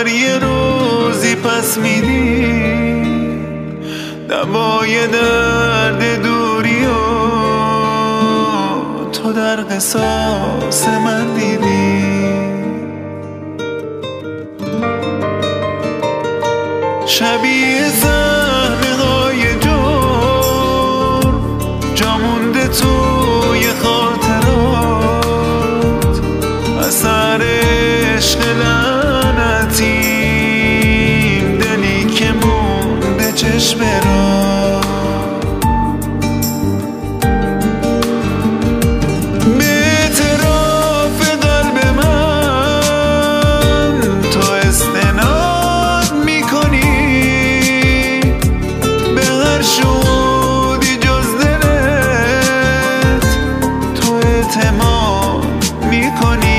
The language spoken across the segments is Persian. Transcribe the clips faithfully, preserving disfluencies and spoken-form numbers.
آخر یه روزی پس میدی دوای درد دوری و تو در قصاص من دیدی. شبیه صحنه‌های جرم جا مونده توی خاطرات، اثر عشق لعنتیم، دلی که مونده چشم را. به اعتراف قلب من تو استناد میکنی، به هر شهودی جز دلت تو اعتماد میکنی.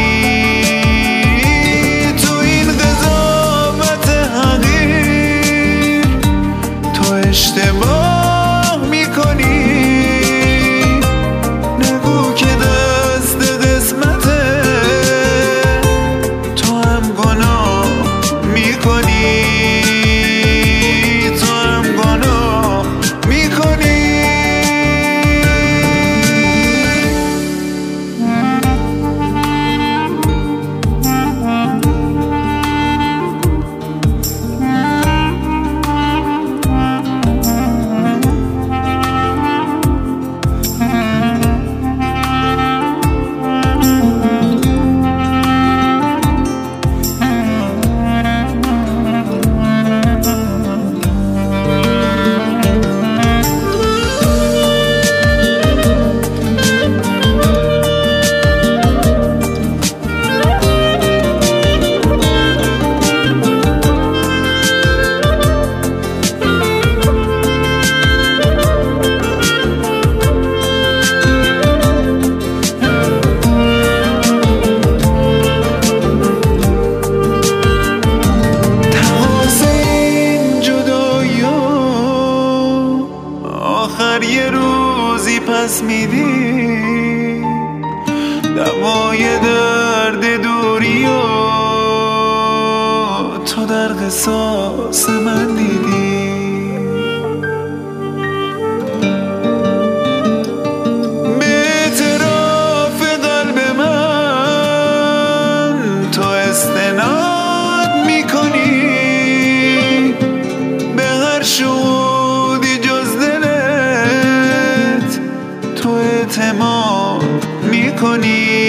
اشتباه میکنی، نگو که دست قسمته تو هم گناه میکنی، تو هم گناه میکنی. آخر یه روزی پس میدی دوای درد دوری و تو در قصاص من دیدی. به اعتراف قلب من تو استناد میکنی، به هر شهودی جز دلت تو اعتماد میکنی.